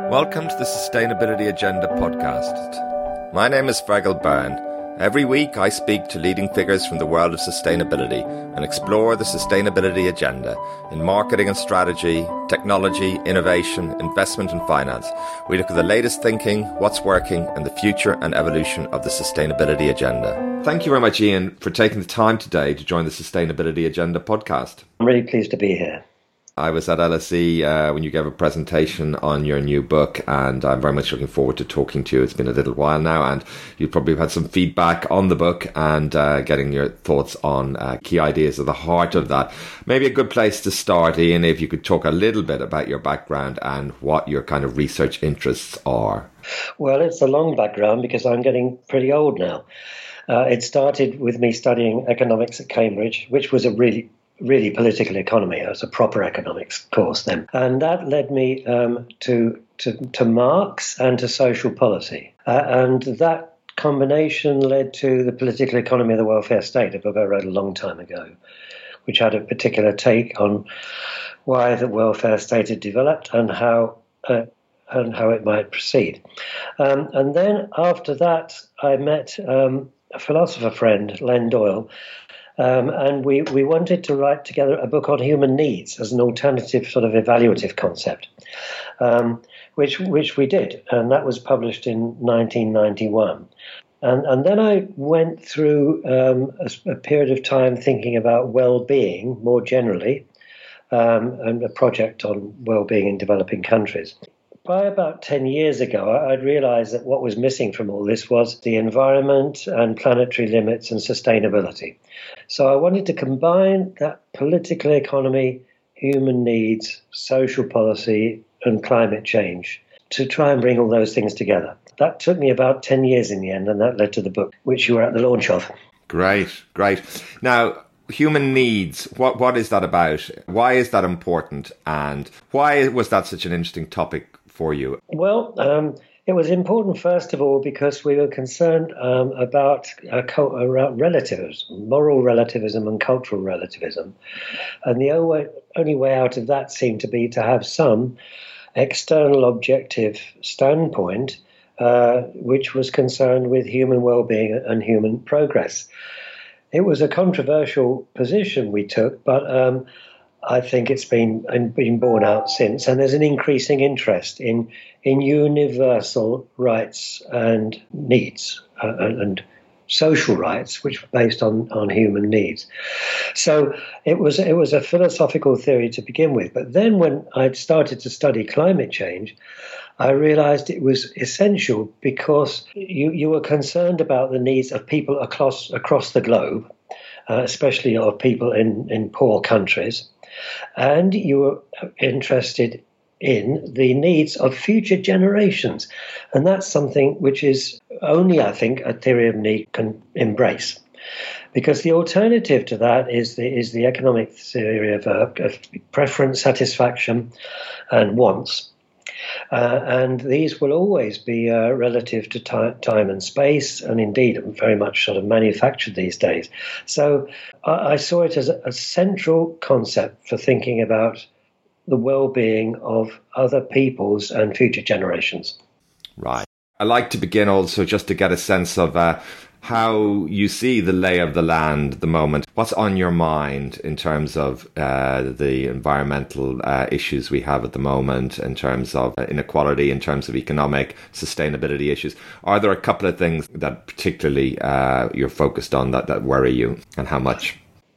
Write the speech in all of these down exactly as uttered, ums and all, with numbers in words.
Welcome to the Sustainability Agenda podcast. My name is Fergal Byrne. Every week I speak to leading figures from the world of sustainability and explore the sustainability agenda in marketing and strategy, technology, innovation, investment and finance. We look at the latest thinking, what's working, and the future and evolution of the sustainability agenda. Thank you very much, Ian, for taking the time today to join the Sustainability Agenda podcast. I'm really pleased to be here. I was at L S E uh, when you gave a presentation on your new book, and I'm very much looking forward to talking to you. It's been a little while now, and you probably have had some feedback on the book and uh, getting your thoughts on uh, key ideas at the heart of that. Maybe a good place to start, Ian, if you could talk a little bit about your background and what your kind of research interests are. Well, it's a long background because I'm getting pretty old now. Uh, it started with me studying economics at Cambridge, which was a really really political economy. It was a proper economics course then. And that led me um, to, to to Marx and to social policy. Uh, and that combination led to the political economy of the welfare state, a book I wrote a long time ago, which had a particular take on why the welfare state had developed and how uh, and how it might proceed. Um, and then after that, I met um, a philosopher friend, Len Doyle, Um, and we, we wanted to write together a book on human needs as an alternative sort of evaluative concept, um, which which we did, and that was published in nineteen ninety-one. And, and then I went through um, a, a period of time thinking about well-being more generally, um, and a project on well-being in developing countries. By about ten years ago, I'd realized that what was missing from all this was the environment and planetary limits and sustainability. So I wanted to combine that political economy, human needs, social policy, and climate change to try and bring all those things together. That took me about ten years in the end, and that led to the book, which you were at the launch of. Great, great. Now, human needs, what what is that about? Why is that important? And why was that such an interesting topic for you? Well, um, it was important, first of all, because we were concerned um, about uh, co- around relativism, moral relativism and cultural relativism. And the only way, only way out of that seemed to be to have some external objective standpoint uh, which was concerned with human well-being and human progress. It was a controversial position we took, but um, I think it's been been borne out since, and there's an increasing interest in in universal rights and needs uh, and, and social rights, which are based on, on human needs. So it was it was a philosophical theory to begin with, but then when I started to study climate change, I realized it was essential because you, you were concerned about the needs of people across across the globe, uh, especially of people in, in poor countries. And you were interested in the needs of future generations. And that's something which is only, I think, a theory of need can embrace. Because the alternative to that is the, is the economic theory of, uh, of preference, satisfaction, and wants. Uh, and these will always be uh, relative to time, time and space, and indeed very much sort of manufactured these days. So I, I saw it as a, a central concept for thinking about the well-being of other peoples and future generations. Right. I like to begin also just to get a sense of uh, how you see the lay of the land at the moment. What's on your mind in terms of uh, the environmental uh, issues we have at the moment, in terms of inequality, in terms of economic sustainability issues? Are there a couple of things that particularly uh, you're focused on that, that worry you, and how much?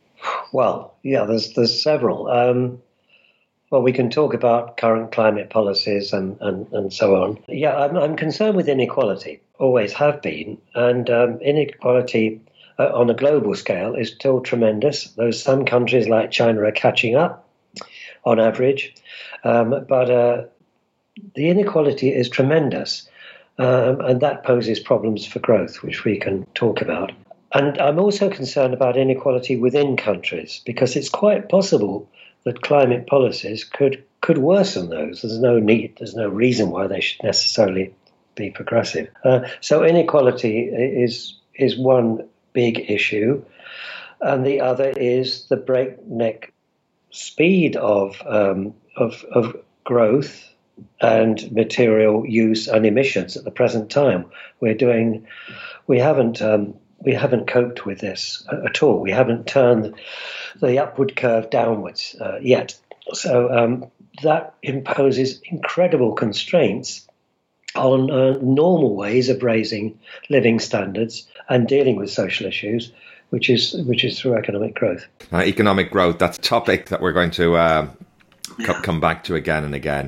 Well, yeah, there's there's several. Um, well, we can talk about current climate policies and, and, and so on. Yeah, I'm, I'm concerned with inequality, always have been, and um, inequality uh, on a global scale is still tremendous. There's some countries like China are catching up on average, um, but uh, the inequality is tremendous, um, and that poses problems for growth, which we can talk about. And I'm also concerned about inequality within countries, because it's quite possible that climate policies could could worsen those. There's no need, there's no reason why they should necessarily be progressive. Uh, so inequality is is one big issue, and the other is the breakneck speed of um, of, of growth and material use and emissions at the present time. We're doing, we haven't, um, we haven't coped with this at all. We haven't turned the upward curve downwards uh, yet. So um, that imposes incredible constraints on uh, normal ways of raising living standards and dealing with social issues, which is which is through economic growth. Uh, economic growth, that's a topic that we're going to uh, co- come back to again and again.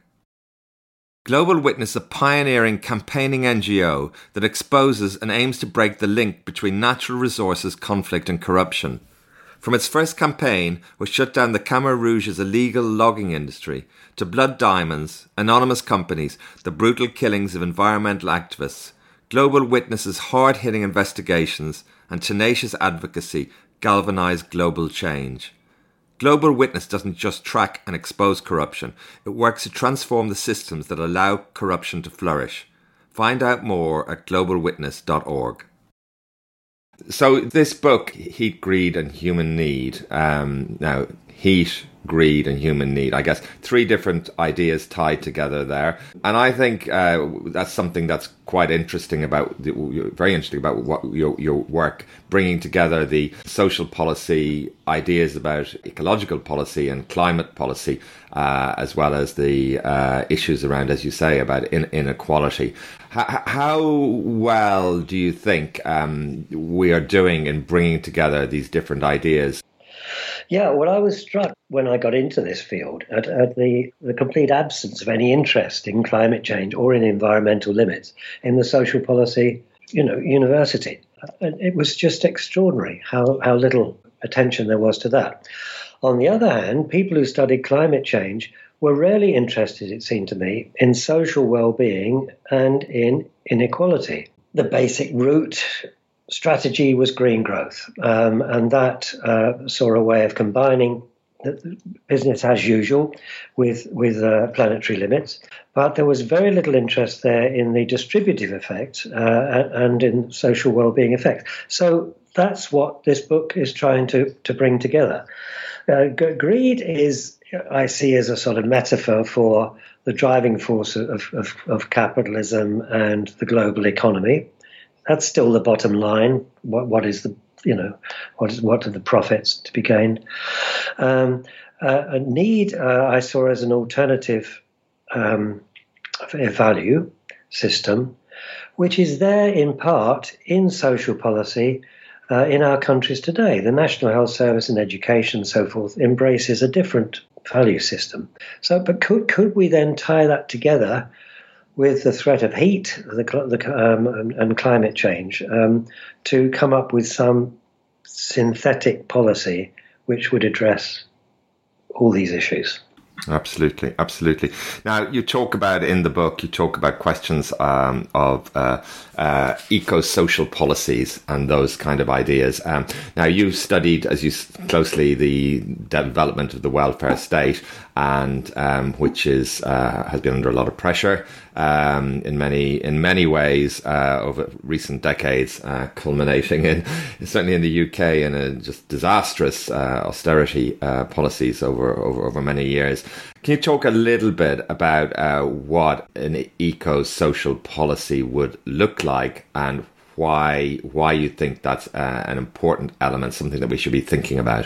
Global Witness, a pioneering campaigning N G O that exposes and aims to break the link between natural resources, conflict and corruption. From its first campaign, which shut down the Khmer Rouge's illegal logging industry, to Blood Diamonds, anonymous companies, the brutal killings of environmental activists, Global Witness's hard-hitting investigations and tenacious advocacy galvanised global change. Global Witness doesn't just track and expose corruption, it works to transform the systems that allow corruption to flourish. Find out more at global witness dot org. So this book, Heat, Greed and Human Need, um, now heat, greed and human need, I guess three different ideas tied together there. And I think uh, that's something that's quite interesting about, very interesting about what your, your work, bringing together the social policy ideas about ecological policy and climate policy, uh, as well as the uh, issues around, as you say, about in, inequality. H- how well do you think um, we are doing in bringing together these different ideas? Yeah, well, I was struck when I got into this field at, at the, the complete absence of any interest in climate change or in environmental limits in the social policy, you know, university. And it was just extraordinary how, how little attention there was to that. On the other hand, people who studied climate change were rarely interested, it seemed to me, in social well-being and in inequality. The basic root strategy was green growth, um, and that uh, saw a way of combining business as usual with with uh, planetary limits. But there was very little interest there in the distributive effect uh, and in social well-being effect. So that's what this book is trying to, to bring together. Uh, g- greed is, I see, as a sort of metaphor for the driving force of, of, of capitalism and the global economy. That's still the bottom line. What what is the you know what is what are the profits to be gained? Um, uh, a need uh, I saw as an alternative um, value system, which is there in part in social policy uh, in our countries today. The National Health Service and education and so forth embraces a different value system. So, but could could we then tie that together with the threat of heat the, the, um, and, and climate change, um, to come up with some synthetic policy which would address all these issues? Absolutely, absolutely. Now, you talk about in the book, you talk about questions um, of uh, uh, eco-social policies and those kind of ideas. Um, now, you've studied, as you closely, the development of the welfare state, and um, which is uh, has been under a lot of pressure um, in many in many ways uh, over recent decades, uh, culminating in certainly in the U K in a just disastrous uh, austerity uh, policies over, over over many years. Can you talk a little bit about uh, what an eco-social policy would look like and why why you think that's uh, an important element, something that we should be thinking about?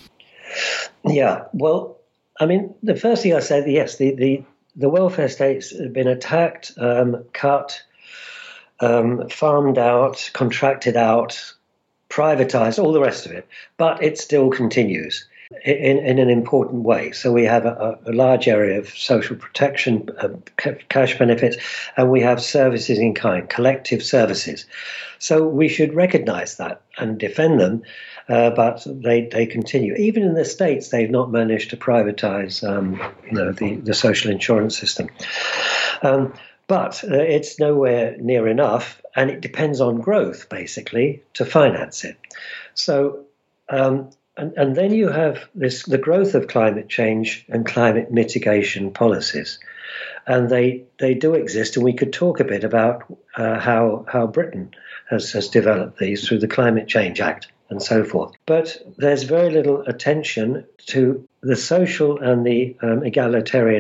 Yeah, well, I mean, the first thing I said, yes, the, the, the welfare states have been attacked, um, cut, um, farmed out, contracted out, privatized, all the rest of it. But it still continues in, in an important way. So we have a, a large area of social protection, uh, cash benefits, and we have services in kind, collective services. So we should recognize that and defend them. Uh, but they, they continue. Even in the States, they've not managed to privatize, um, you know, the, the social insurance system. Um, but uh, it's nowhere near enough, and it depends on growth, basically, to finance it. So, um, and, and then you have this the growth of climate change and climate mitigation policies, and they they do exist. And we could talk a bit about uh, how how Britain has has developed these through the Climate Change Act and so forth. But there's very little attention to the social and the um, egalitarian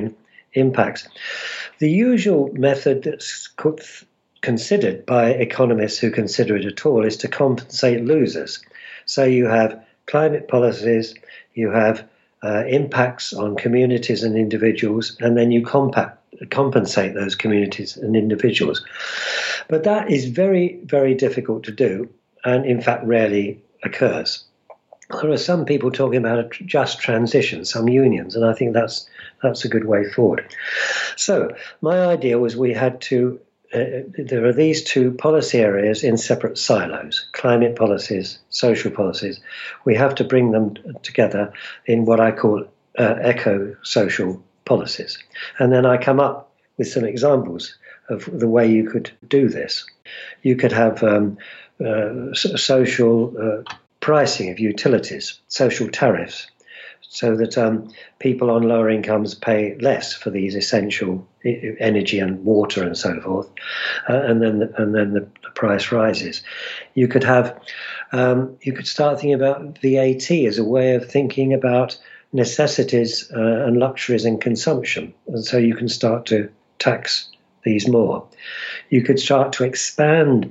impacts. The usual method that's considered by economists who consider it at all is to compensate losers. So you have climate policies, you have uh, impacts on communities and individuals, and then you compact, compensate those communities and individuals. But that is very, very difficult to do, and in fact rarely occurs. There are some people talking about a just transition, some unions, and I think that's that's a good way forward. So my idea was we had to, uh, there are these two policy areas in separate silos, climate policies, social policies. We have to bring them together in what I call uh, eco-social policies. And then I come up with some examples of the way you could do this. You could have um, uh, social uh, pricing of utilities, social tariffs, so that um, people on lower incomes pay less for these essential energy and water and so forth, uh, and then the, and then the, the price rises. You could have, um, you could start thinking about V A T as a way of thinking about necessities uh, and luxuries and consumption, and so you can start to tax these more. You could start to expand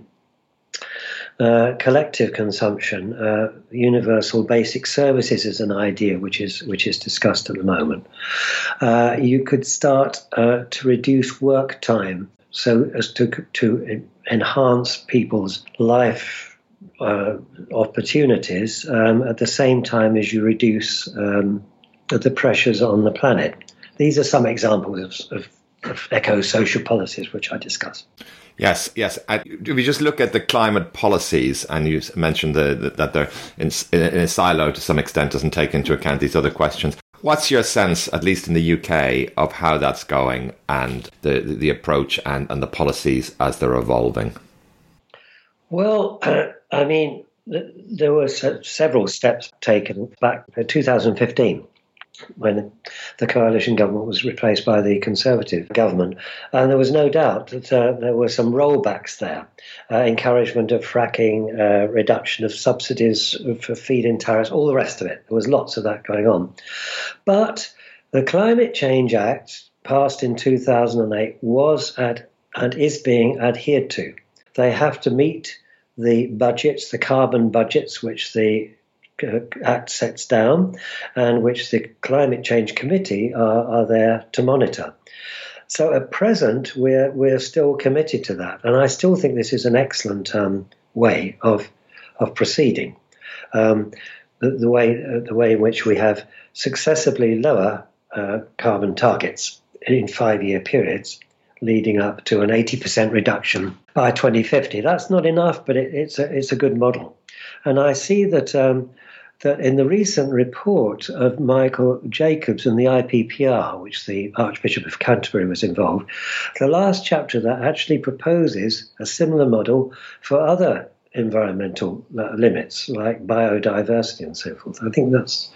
Uh, collective consumption. Uh, universal basic services is an idea which is which is discussed at the moment. Uh, you could start uh, to reduce work time so as to to enhance people's life uh, opportunities um, at the same time as you reduce um, the pressures on the planet. These are some examples of, of, of eco-social policies which I discussed. Yes, yes. I, if we just look at the climate policies, and you mentioned the, the, that they're in, in a silo to some extent, doesn't take into account these other questions. What's your sense, at least in the U K, of how that's going and the the approach and, and the policies as they're evolving? Well, uh, I mean, th- there were se- several steps taken back in two thousand fifteen. When the coalition government was replaced by the Conservative government. And there was no doubt that uh, there were some rollbacks there, uh, encouragement of fracking, uh, reduction of subsidies for feed-in tariffs, all the rest of it. There was lots of that going on. But the Climate Change Act, passed in two thousand eight, was at, and is being adhered to. They have to meet the budgets, the carbon budgets, which the Act sets down, and which the Climate Change Committee are, are there to monitor. So at present, we're we're still committed to that, and I still think this is an excellent um, way of of proceeding. Um, the, the way uh, the way in which we have successively lower uh, carbon targets in five-year periods, leading up to an eighty percent reduction by twenty fifty. That's not enough, but it, it's a it's a good model, and I see that. Um, that in the recent report of Michael Jacobs and the I P P R, which the Archbishop of Canterbury was involved, the last chapter that actually proposes a similar model for other environmental limits like biodiversity and so forth. I think that's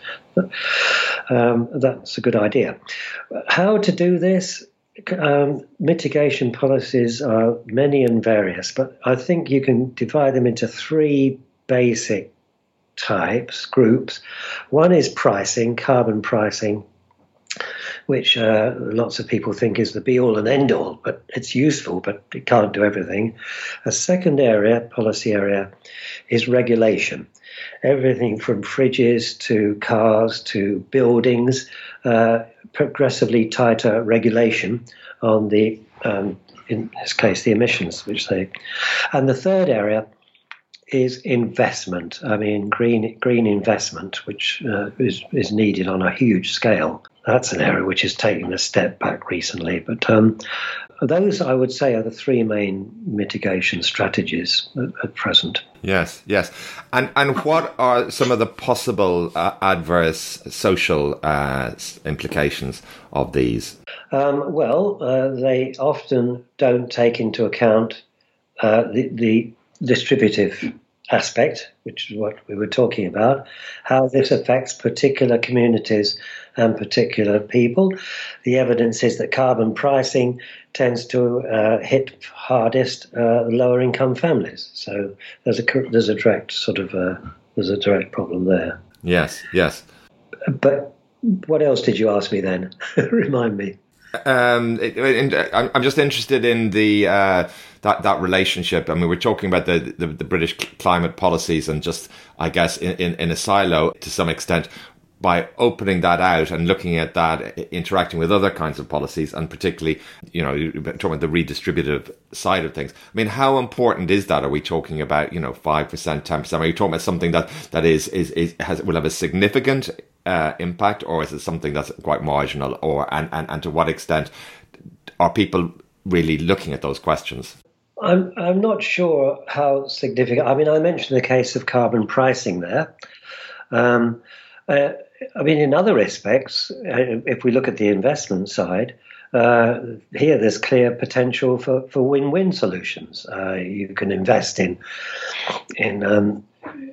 um, that's a good idea. How to do this? Um, mitigation policies are many and various, but I think you can divide them into three basic types, groups. One is pricing, carbon pricing, which uh, lots of people think is the be-all and end-all, but it's useful, but it can't do everything. A second area, policy area, is regulation. Everything from fridges to cars to buildings, uh, progressively tighter regulation on the, um, in this case, the emissions, which they... And the third area is investment. I mean, green green investment, which uh, is, is needed on a huge scale. That's an area which has taken a step back recently. But um, those, I would say, are the three main mitigation strategies at, at present. Yes, yes. And and what are some of the possible uh, adverse social uh, implications of these? Um, well, uh, they often don't take into account uh, the, the distributive aspect, which is what we were talking about, how this affects particular communities and particular people. The evidence is that carbon pricing tends to uh, hit hardest uh, lower income families. So there's a there's a direct sort of uh, there's a direct problem there. Yes, yes. But what else did you ask me then? Remind me. Um, it, it, I'm just interested in the uh, that that relationship. I mean, we're talking about the, the, the British climate policies, and just, I guess, in, in, in a silo to some extent. By opening that out and looking at that, interacting with other kinds of policies, and particularly, you know, you're talking about the redistributive side of things. I mean, how important is that? Are we talking about, you know, five percent, ten percent? Are you talking about something that, that is, is, is has, will have a significant uh, impact, or is it something that's quite marginal? Or, and, and, and to what extent are people really looking at those questions? I'm, I'm not sure how significant. I mean, I mentioned the case of carbon pricing there. Um, uh, I mean, in other respects, if we look at the investment side, uh, here there's clear potential for, for win-win solutions. Uh, you can invest in in um,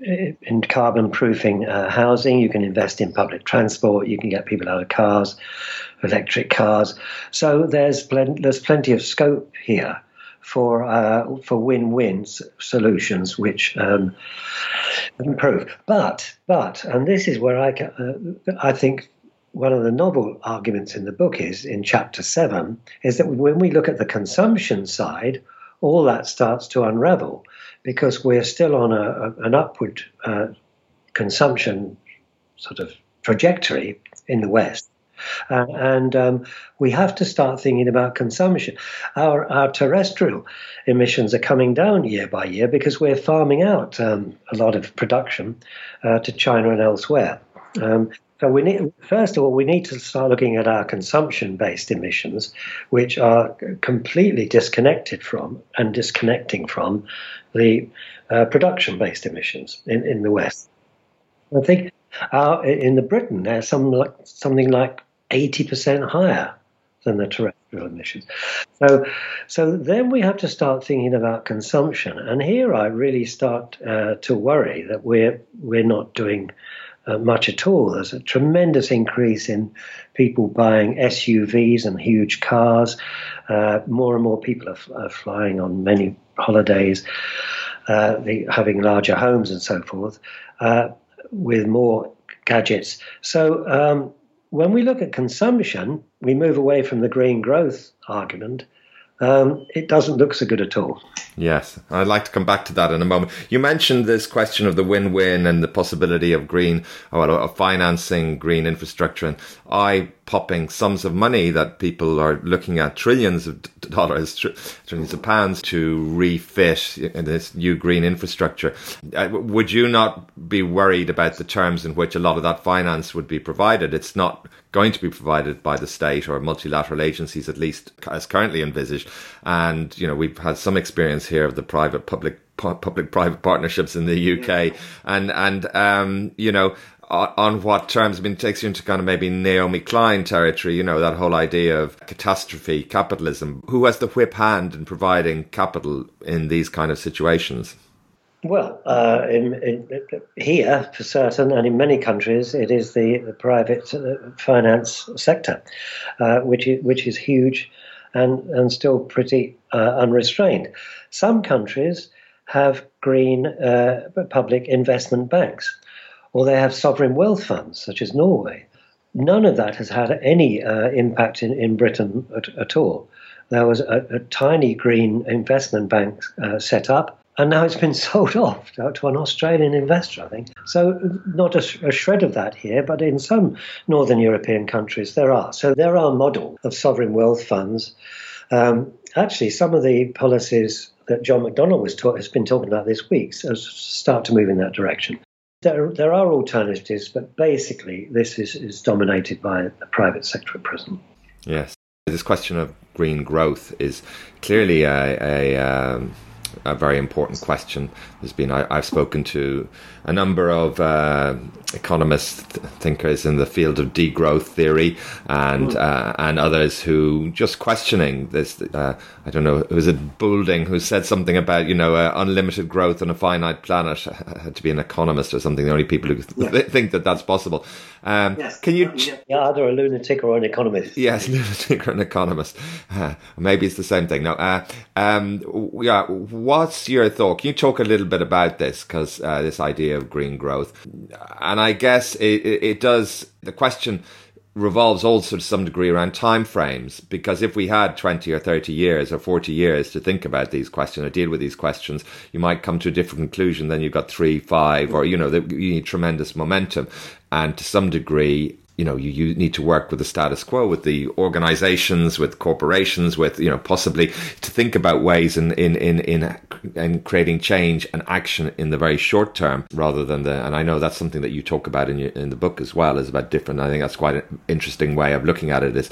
in carbon-proofing uh, housing. You can invest in public transport. You can get people out of cars, electric cars. So there's plen- there's plenty of scope here for uh, for win-win solutions, which um, improve. But but and this is where I uh, I think one of the novel arguments in the book is in chapter seven is that when we look at the consumption side, all that starts to unravel, because we're still on a, a, an upward uh, consumption sort of trajectory in the West. Uh, and um, we have to start thinking about consumption. Our, our terrestrial emissions are coming down year by year because we're farming out um, a lot of production uh, to China and elsewhere. Um, so we need, first of all, we need to start looking at our consumption-based emissions, which are completely disconnected from and disconnecting from the uh, production-based emissions in, in the West. I think uh, in the Britain, there's some like, something like eighty percent higher than the terrestrial emissions. So so then we have to start thinking about consumption. And here I really start uh, to worry that we're we're not doing uh, much at all. There's a tremendous increase in people buying S U Vs and huge cars. Uh, more and more people are, are flying on many holidays, uh, the, having larger homes and so forth, uh, with more gadgets. So um, when we look at consumption, we move away from the green growth argument. Um, it doesn't look so good at all. Yes, I'd like to come back to that in a moment. You mentioned this question of the win-win and the possibility of green, well, of financing green infrastructure, and eye-popping sums of money that people are looking at, trillions of dollars, tr- trillions of pounds to refit this new green infrastructure. Uh, would you not be worried about the terms in which a lot of that finance would be provided? It's not going to be provided by the state or multilateral agencies, at least as currently envisaged. And, you know, we've had some experience here of the private public public private partnerships in the U K, and and um you know, on, on what terms. I mean, it takes you into kind of maybe Naomi Klein territory, you know, that whole idea of catastrophe capitalism. Who has the whip hand in providing capital in these kind of situations? Well, uh, in, in, here, for certain, and in many countries, it is the, the private finance sector, uh, which is, which is huge and, and still pretty uh, unrestrained. Some countries have green uh, public investment banks, or they have sovereign wealth funds, such as Norway. None of that has had any uh, impact in, in Britain at, at all. There was a, a tiny green investment bank uh, set up, and now it's been sold off to, to an Australian investor, I think. So not a, a shred of that here, but in some Northern European countries there are. So there are models of sovereign wealth funds. Um, actually, some of the policies that John McDonnell was talk, has been talking about this week so start to move in that direction. There, there are alternatives, but basically this is, is dominated by the private sector at present. Yes. This question of green growth is clearly a... a um a very important question. There's been I, I've spoken to a number of uh, economists, thinkers in the field of degrowth theory, and uh, and others who just questioning this. Uh, I don't know, was it Boulding who said something about, you know, uh, unlimited growth on a finite planet? Had to be an economist or something. The only people who yeah. think that that's possible. Um, yes. Can you? Ch- yeah, either a lunatic or an economist. Yes, lunatic or an economist. Uh, maybe it's the same thing. No. Uh, um, yeah. What's your thought? Can you talk a little bit about this? Because uh, this idea of green growth, and I guess it, it, it does. The question revolves also to some degree around time frames, because if we had twenty or thirty years or forty years to think about these questions or deal with these questions, you might come to a different conclusion than you've got three, five, or, you know, you need tremendous momentum. And to some degree, you know, you, you need to work with the status quo, with the organizations, with corporations, with, you know, possibly to think about ways in, in, in, in, in creating change and action in the very short term rather than the, and I know that's something that you talk about in your, in the book as well, is about different, I think that's quite an interesting way of looking at it, is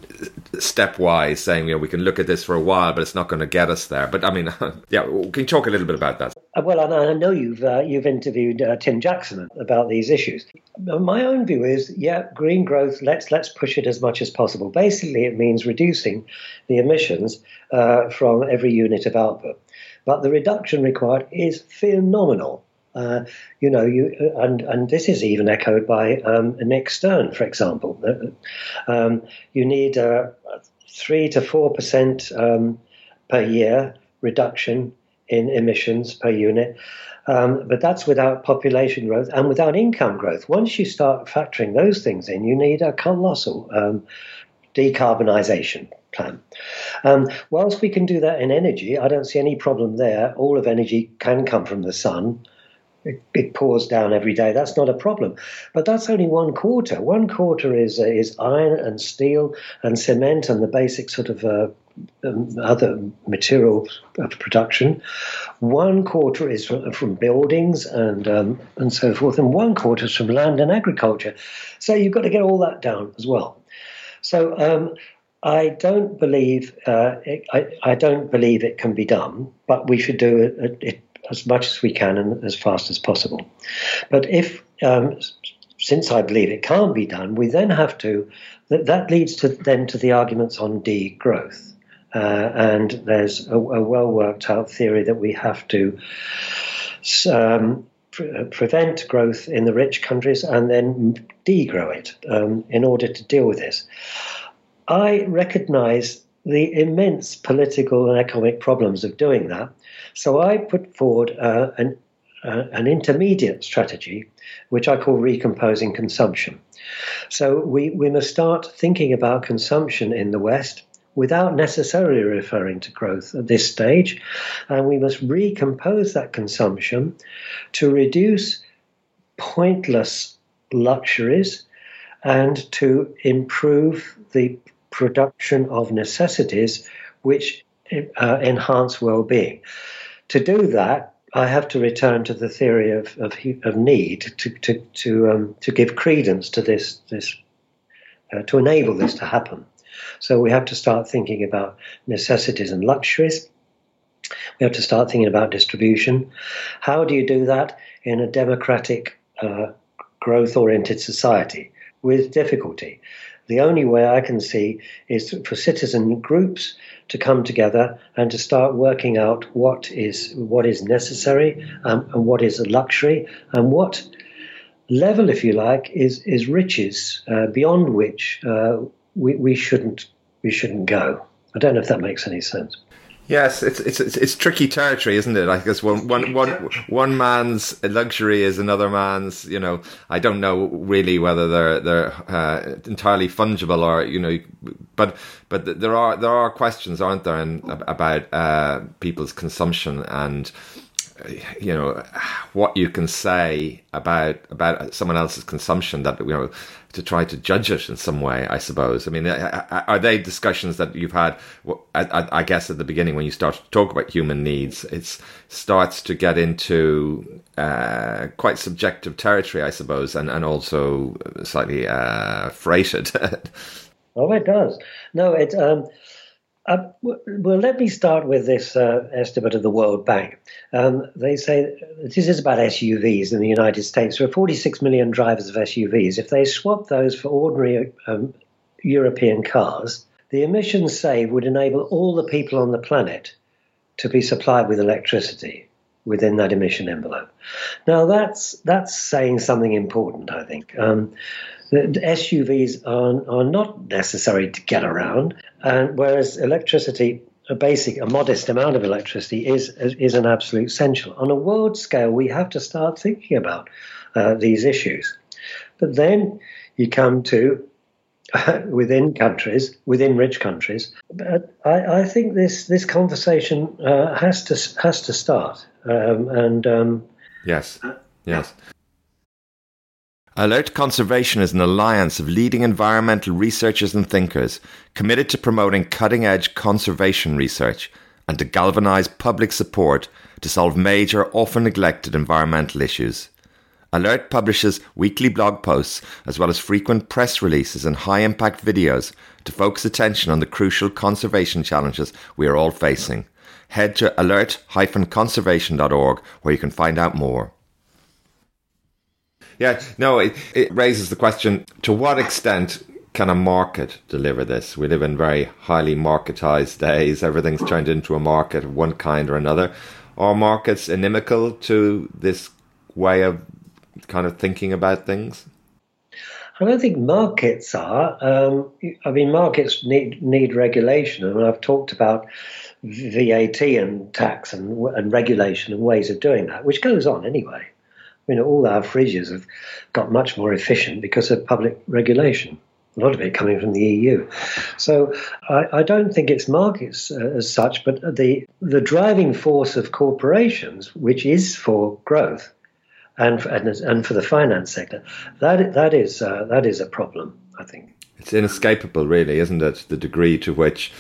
stepwise saying, you know, we can look at this for a while, but it's not going to get us there. But I mean, yeah, can you talk a little bit about that? Well, I know you've uh, you've interviewed uh, Tim Jackson about these issues. My own view is, yeah, green growth, let's let's push it as much as possible. Basically, it means reducing the emissions uh, from every unit of output. But the reduction required is phenomenal. Uh, you know, you and and this is even echoed by um, Nick Stern, for example. Uh, um, you need a three to four percent um, per year reduction in emissions per unit, um, but that's without population growth and without income growth. Once you start factoring those things in, you need a colossal um, decarbonisation plan. Um, whilst we can do that in energy, I don't see any problem there. All of energy can come from the sun. It, it pours down every day. That's not a problem. But that's only one quarter. One quarter is uh, is iron and steel and cement and the basic sort of uh, um, other materials of production. One quarter is from, from buildings and um, and so forth, and one quarter is from land and agriculture. So you've got to get all that down as well. So um, I don't believe uh, it, I, I don't believe it can be done, but we should do it. it as much as we can and as fast as possible. But if, um, since I believe it can't be done, we then have to, that, that leads to then to the arguments on degrowth. Uh, and there's a, a well worked out theory that we have to um, pre- prevent growth in the rich countries and then degrow it um, in order to deal with this. I recognize the immense political and economic problems of doing that. So I put forward uh, an, uh, an intermediate strategy, which I call recomposing consumption. So we, we must start thinking about consumption in the West without necessarily referring to growth at this stage. And we must recompose that consumption to reduce pointless luxuries and to improve the production of necessities which uh, enhance well-being. To do that, I have to return to the theory of of, of need to to to um, to give credence to this this uh, to enable this to happen. So we have to start thinking about necessities and luxuries. We have to start thinking about distribution. How do you do that in a democratic, uh, growth-oriented society? With difficulty. The only way I can see is for citizen groups to come together and to start working out what is what is necessary um, and what is a luxury and what level, if you like, is is riches uh, beyond which uh, we, we shouldn't we shouldn't go. I don't know if that makes any sense. Yes, it's it's it's, it's tricky territory, isn't it? I guess one, one, one, one man's luxury is another man's. You know, I don't know really whether they're they're uh, entirely fungible or, you know, but but there are there are questions, aren't there, and about uh, people's consumption and, you know, what you can say about about someone else's consumption that, you know, to try to judge it in some way, I suppose. I mean, are they discussions that you've had, I guess, at the beginning when you start to talk about human needs, it starts to get into uh, quite subjective territory, I suppose, and, and also slightly uh, freighted. Oh, it does. No, it... Um... Uh, well, let me start with this uh, estimate of the World Bank. Um, they say this is about S U Vs in the United States. There are forty-six million drivers of S U Vs. If they swap those for ordinary um, European cars, the emissions saved would enable all the people on the planet to be supplied with electricity within that emission envelope. Now, that's that's saying something important, I think. Um, The S U Vs are, are not necessary to get around, and whereas electricity, a basic, a modest amount of electricity, is is an absolute essential. On a world scale, we have to start thinking about uh, these issues. But then you come to within countries, within rich countries. But I, I think this this conversation uh, has to has to start. Um, and um, yes, yes. Alert Conservation is an alliance of leading environmental researchers and thinkers committed to promoting cutting-edge conservation research and to galvanise public support to solve major, often neglected environmental issues. Alert publishes weekly blog posts as well as frequent press releases and high-impact videos to focus attention on the crucial conservation challenges we are all facing. Head to alert dash conservation dot org where you can find out more. Yeah, no, it, it raises the question, to what extent can a market deliver this? We live in very highly marketized days. Everything's turned into a market of one kind or another. Are markets inimical to this way of kind of thinking about things? I don't think markets are. Um, I mean, markets need need regulation. I mean, I've talked about V A T and tax and, and regulation and ways of doing that, which goes on anyway. You know, all our fridges have got much more efficient because of public regulation, a lot of it coming from the E U. So I, I don't think it's markets uh, as such, but the the driving force of corporations, which is for growth and and, and for the finance sector, that that is uh, that is a problem, I think. It's inescapable, really, isn't it? The degree to which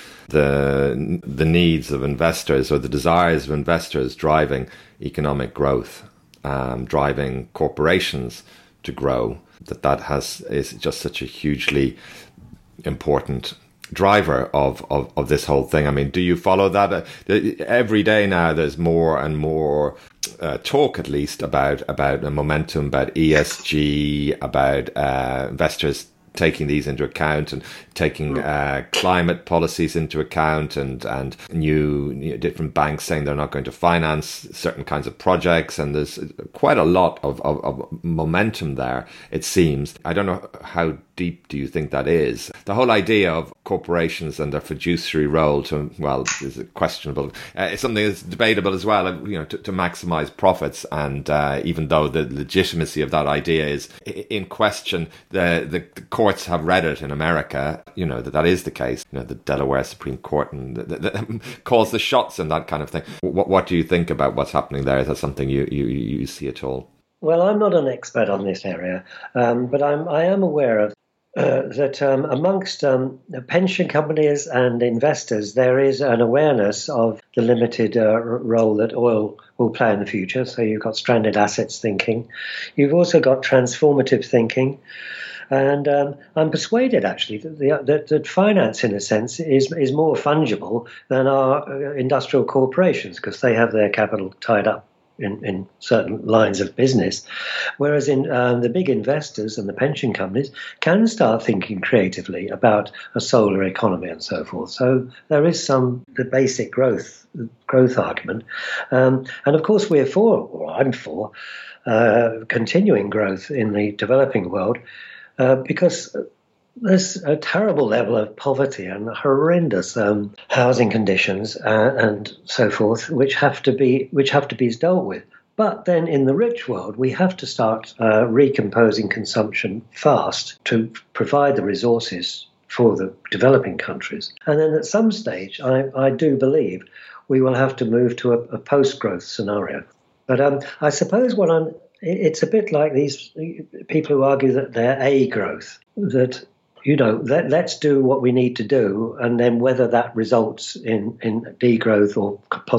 the the needs of investors or the desires of investors driving economic growth. Um, driving corporations to grow, that that has is just such a hugely important driver of, of, of this whole thing. I mean, do you follow that? Uh, every day now there's more and more uh, talk, at least, about, about a momentum, about E S G, about uh, investors taking these into account and taking uh, climate policies into account, and and new you know, different banks saying they're not going to finance certain kinds of projects, and there's quite a lot of, of, of momentum there, it seems. I don't know, how deep do you think that is? The whole idea of corporations and their fiduciary role to, well, is questionable. Uh, it's something that's debatable as well, you know, to, to maximize profits, and uh, even though the legitimacy of that idea is in question, the, the, the courts have read it in America, you know, that that is the case. You know, the Delaware Supreme Court and the, the, the, calls the shots and that kind of thing. What, what do you think about what's happening there? Is that something you, you, you see at all? Well, I'm not an expert on this area, um, but I'm, I am aware of uh, that um, amongst um, pension companies and investors, there is an awareness of the limited uh, role that oil will play in the future. So you've got stranded assets thinking. You've also got transformative thinking. And um, I'm persuaded, actually, that, the, that, that finance, in a sense, is is more fungible than our industrial corporations, because they have their capital tied up in, in certain lines of business, whereas in um, the big investors and the pension companies can start thinking creatively about a solar economy and so forth. So there is some the basic growth growth argument, um, and of course we're for, or I'm for, uh, continuing growth in the developing world. Uh, because there's a terrible level of poverty and horrendous um, housing conditions uh, and so forth, which have to be which have to be dealt with. But then in the rich world, we have to start uh, recomposing consumption fast to provide the resources for the developing countries. And then at some stage, I, I do believe we will have to move to a, a post-growth scenario. But um, I suppose what I'm It's a bit like these people who argue that they're A growth, that, you know, let, let's do what we need to do, and then whether that results in, in degrowth or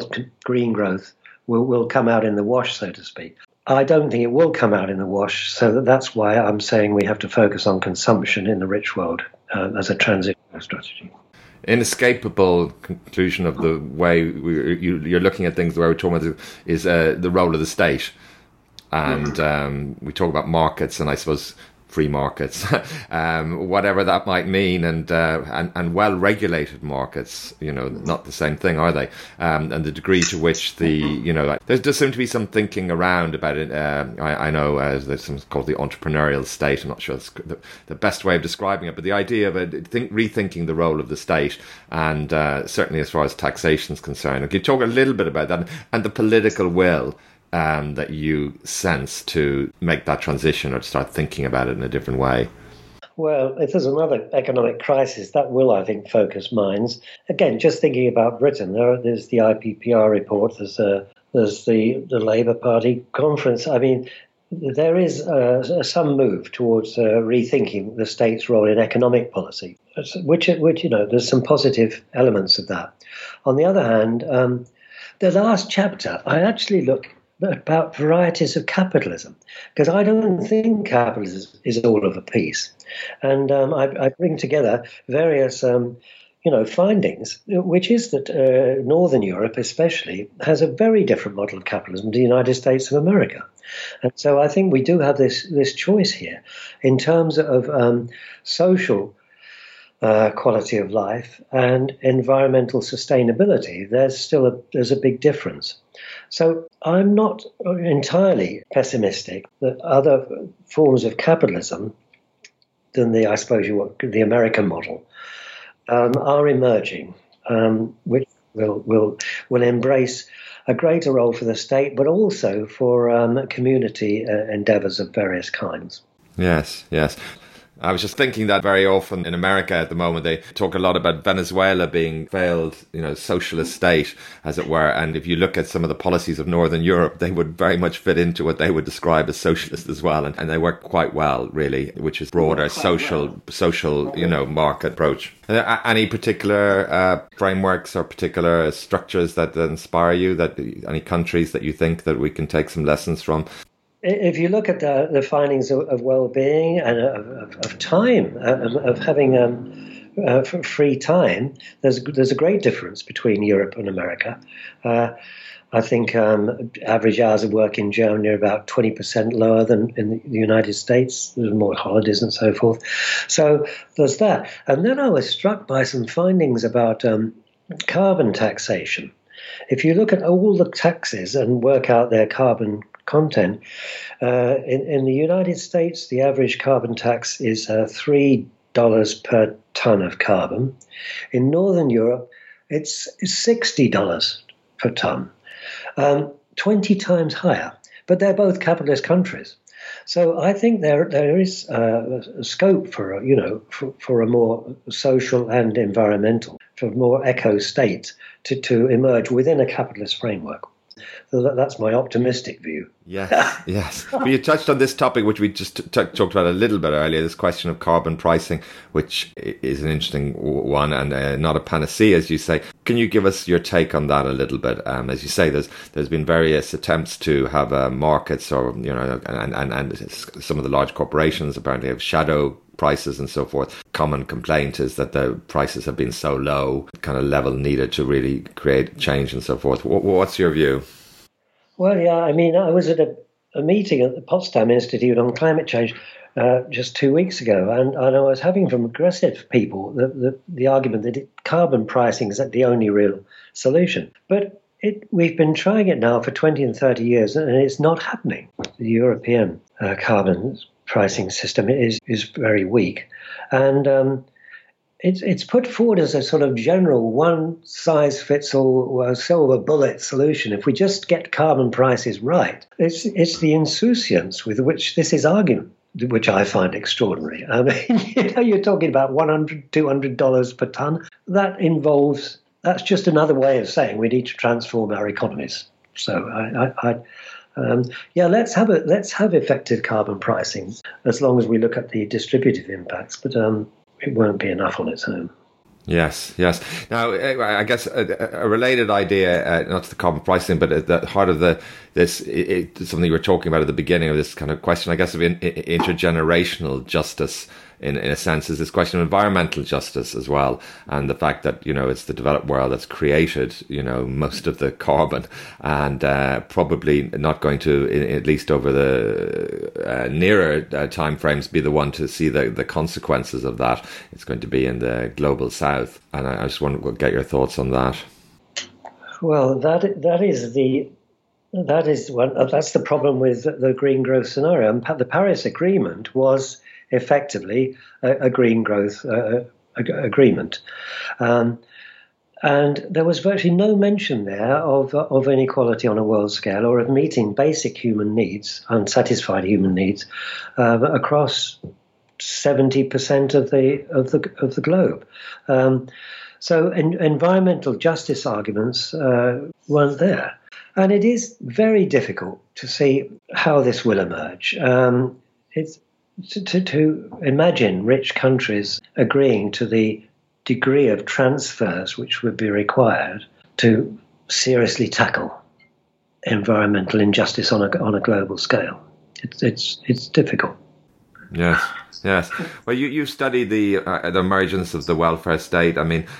green growth will, will come out in the wash, so to speak. I don't think it will come out in the wash, so that that's why I'm saying we have to focus on consumption in the rich world uh, as a transition strategy. Inescapable conclusion of the way we, you, you're looking at things, the way we're talking about it, is uh, the role of the state. And um, we talk about markets, and I suppose free markets, um, whatever that might mean, and, uh, and and well-regulated markets. You know, not the same thing, are they? Um, and the degree to which the you know, there does seem to be some thinking around about it. Uh, I, I know uh, there's something called the entrepreneurial state. I'm not sure it's the, the best way of describing it, but the idea of it, think, rethinking the role of the state, and uh, certainly as far as taxation is concerned. Can you talk a little bit about that and the political will Um, that you sense to make that transition or to start thinking about it in a different way? Well, if there's another economic crisis, that will, I think, focus minds. Again, just thinking about Britain, there, there's the I P P R report, there's, uh, there's the, the Labour Party conference. I mean, there is uh, some move towards uh, rethinking the state's role in economic policy, which, which, you know, there's some positive elements of that. On the other hand, um, the last chapter, I actually look about varieties of capitalism, because I don't think capitalism is all of a piece. And um, I, I bring together various, um, you know, findings, which is that uh, Northern Europe especially has a very different model of capitalism to the United States of America. And so I think we do have this, this choice here in terms of um, social Uh, quality of life and environmental sustainability. There's still a there's a big difference. So I'm not entirely pessimistic that other forms of capitalism than the I suppose you want, the American model um, are emerging, um, which will will will embrace a greater role for the state, but also for um, community uh, endeavours of various kinds. Yes, yes. I was just thinking that very often in America at the moment, they talk a lot about Venezuela being failed, you know, socialist state, as it were. And if you look at some of the policies of Northern Europe, they would very much fit into what they would describe as socialist as well. And, and they work quite well, really, which is broader social, well. social, you know, market approach. Uh, any particular uh, frameworks or particular structures that inspire you, that any countries that you think that we can take some lessons from? If you look at the, the findings of, of well-being and of, of, of time, of, of having um, uh, free time, there's there's a great difference between Europe and America. Uh, I think um, average hours of work in Germany are about twenty percent lower than in the United States. There's more holidays and so forth. So there's that. And then I was struck by some findings about um, carbon taxation. If you look at all the taxes and work out their carbon content, uh, in, in the United States, the average carbon tax is uh, three dollars per ton of carbon. In Northern Europe, it's sixty dollars per ton, um, twenty times higher. But they're both capitalist countries. So I think there there is uh, a scope for, a, you know, for, for a more social and environmental, for more eco state to, to emerge within a capitalist framework. So that, that's my optimistic view. Yes, yes. But you touched on this topic, which we just t- talked about a little bit earlier, this question of carbon pricing, which is an interesting one and uh, not a panacea, as you say. Can you give us your take on that a little bit? Um, as you say, there's there's been various attempts to have uh, markets, or you know, and, and and some of the large corporations apparently have shadow prices and so forth. Common complaint is that the prices have been so low, kind of level needed to really create change and so forth. What, what's your view? Well, yeah, I mean, I was at a, a meeting at the Potsdam Institute on climate change uh, just two weeks ago, and, and I was having from aggressive people the, the, the argument that it, carbon pricing is the only real solution. But it, we've been trying it now for twenty and thirty years, and it's not happening. The European uh, carbon pricing system is, is very weak. And um, it's it's put forward as a sort of general one-size-fits-all silver bullet solution. If we just get carbon prices right, it's it's the insouciance with which this is argued, which I find extraordinary. I mean, you know, you're talking about one hundred dollars, two hundred dollars per ton. That involves, that's just another way of saying we need to transform our economies. So I, I, I Um, yeah, let's have a let's have effective carbon pricing as long as we look at the distributive impacts, but um, it won't be enough on its own. Yes, yes. Now, I guess a, a related idea, uh, not to the carbon pricing, but at the heart of the this it, it, something you were talking about at the beginning of this kind of question, I guess, of in, intergenerational justice. In, in a sense, is this question of environmental justice as well, and the fact that, you know, it's the developed world that's created, you know, most of the carbon, and uh, probably not going to, at least over the uh, nearer uh, time frames, be the one to see the, the consequences of that. It's going to be in the global south, and I, I just want to get your thoughts on that. Well, that that is the that is one that's the problem with the green growth scenario. And the Paris Agreement was effectively a, a green growth uh, agreement. Um, and there was virtually no mention there of, of inequality on a world scale or of meeting basic human needs, unsatisfied human needs, uh, across seventy percent of the of the of the globe. Um, so en- environmental justice arguments uh, weren't there. And it is very difficult to see how this will emerge. Um, it's to, to, to imagine rich countries agreeing to the degree of transfers which would be required to seriously tackle environmental injustice on a on a global scale. It's it's it's difficult. Yes, yes. Well, you, you study the uh, the emergence of the welfare state. I mean,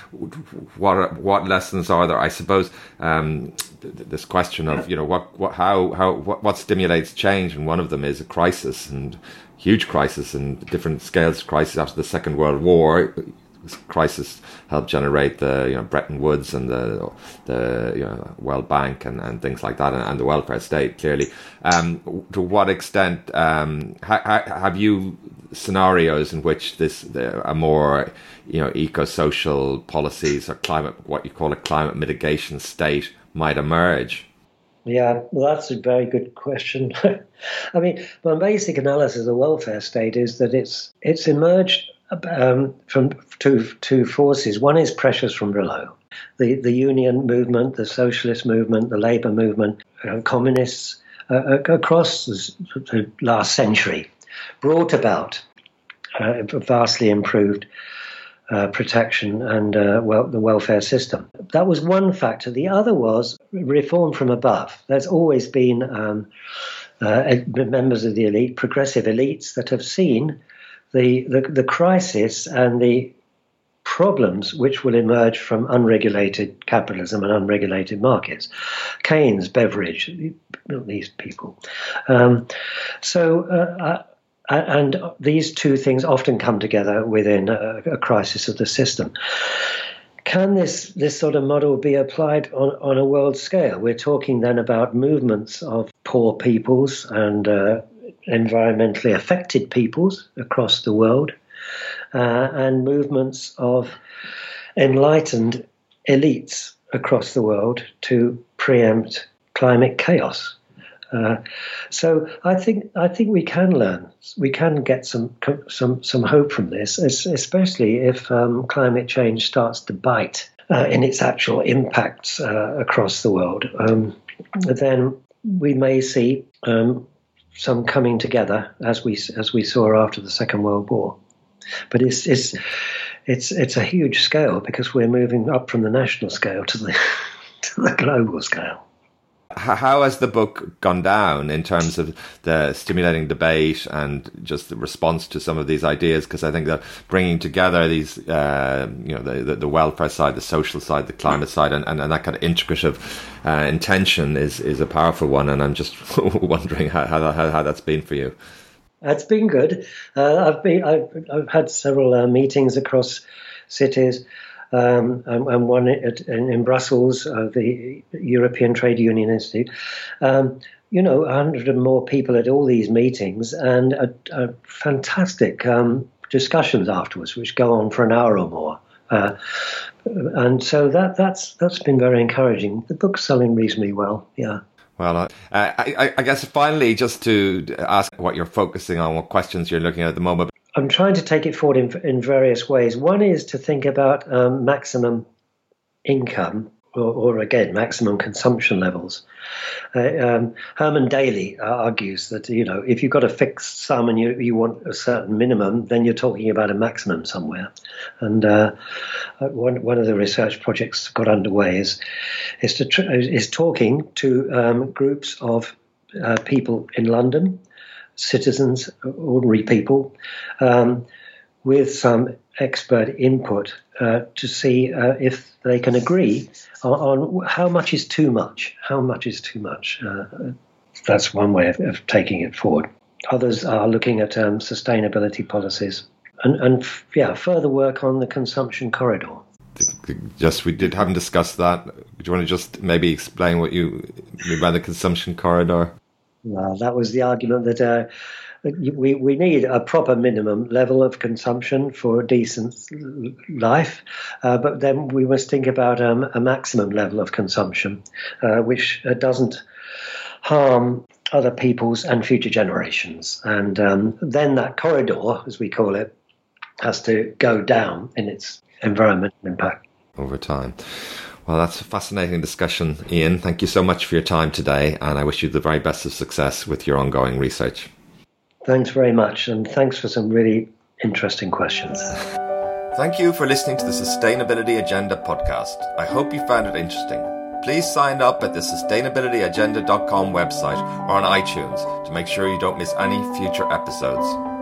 what what lessons are there? I suppose um, th- this question of you know what, what how how what, what stimulates change, and one of them is a crisis, and huge crisis, and different scales of crisis after the Second World War. This crisis helped generate the you know Bretton Woods and the the you know World Bank and, and things like that, and, and the welfare state. Clearly, um, to what extent um, ha, ha, have you scenarios in which this the, a more you know eco-social policies or climate, what you call a climate mitigation state, might emerge? Yeah, well, that's a very good question. I mean, my basic analysis of the welfare state is that it's it's emerged Um, from two two forces. One is pressures from below. The the union movement, the socialist movement, the labour movement, uh, communists uh, across the, the last century brought about uh, vastly improved uh, protection and uh, well, the welfare system. That was one factor. The other was reform from above. There's always been um, uh, members of the elite, progressive elites, that have seen The, the the crisis and the problems which will emerge from unregulated capitalism and unregulated markets. Keynes, Beveridge, these people. Um, so, uh, uh, and these two things often come together within a, a crisis of the system. Can this, this sort of model be applied on, on a world scale? We're talking then about movements of poor peoples and uh, environmentally affected peoples across the world, uh, and movements of enlightened elites across the world to preempt climate chaos. Uh, so I think I think we can learn, we can get some some some hope from this, especially if um, climate change starts to bite uh, in its actual impacts uh, across the world. Um, then we may see Um, some coming together, as we as we saw after the Second World War, but it's it's it's it's a huge scale because we're moving up from the national scale to the to the global scale. How has the book gone down in terms of the stimulating debate and just the response to some of these ideas? Because I think that bringing together these, uh, you know, the, the, the welfare side, the social side, the climate side, and, and, and that kind of integrative uh, intention is, is a powerful one. And I'm just wondering how, how, how, how that's been for you. It's been good. Uh, I've been I've, I've had several uh, meetings across cities. Um, and, and one at, in, in Brussels, uh, the European Trade Union Institute. Um, you know, a hundred and more people at all these meetings, and a, a fantastic um, discussions afterwards, which go on for an hour or more. Uh, and so that that's that's been very encouraging. The book's selling reasonably well. Yeah. Well, uh, I, I guess finally, just to ask what you're focusing on, what questions you're looking at at the moment. I'm trying to take it forward in, in various ways. One is to think about um, maximum income, or, or again, maximum consumption levels. Uh, um, Herman Daly argues that, you know, if you've got a fixed sum and you, you want a certain minimum, then you're talking about a maximum somewhere. And uh, one one of the research projects got underway is is to tr- is talking to um, groups of uh, people in London, citizens, ordinary people, um, with some expert input uh, to see uh, if they can agree on, on how much is too much. How much is too much? Uh, that's one way of, of taking it forward. Others are looking at um, sustainability policies and, and yeah, further work on the consumption corridor. Just we did haven't discussed that. Do you want to just maybe explain what you mean by the consumption corridor? Well, that was the argument that uh, we we need a proper minimum level of consumption for a decent life, uh, but then we must think about um, a maximum level of consumption, uh, which uh, doesn't harm other peoples and future generations. And um, then that corridor, as we call it, has to go down in its environmental impact. Over time. Well, that's a fascinating discussion, Ian. Thank you so much for your time today, and I wish you the very best of success with your ongoing research. Thanks very much, and thanks for some really interesting questions. Thank you for listening to the Sustainability Agenda podcast. I hope you found it interesting. Please sign up at the sustainability agenda dot com website or on iTunes to make sure you don't miss any future episodes.